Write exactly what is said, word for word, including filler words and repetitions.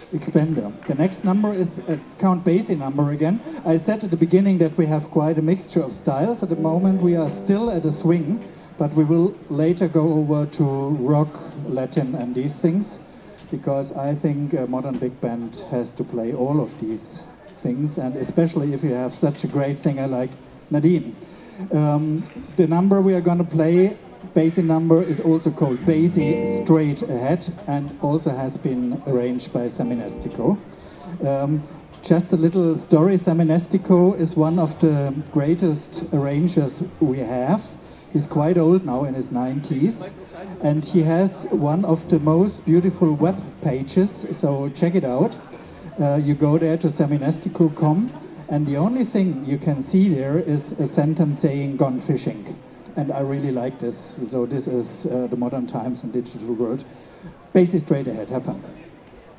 Expander. The next number is a Count Basie number again. I said at the beginning that we have quite a mixture of styles. At the moment we are still at a swing, but we will later go over to rock, Latin and these things, because I think a modern big band has to play all of these things, and especially if you have such a great singer like Nadine. Um, the number we are going to play, Basie number, is also called Basie Straight Ahead and also has been arranged by Saminestico. Um, just a little story, Saminestico is one of the greatest arrangers we have. He's quite old now, in his nineties, and he has one of the most beautiful web pages, so check it out. Uh, you go there to saminestico dot com, and the only thing you can see there is a sentence saying "gone fishing." And I really like this. So this is uh, the modern times and digital world. Basie Straight Ahead. Have fun.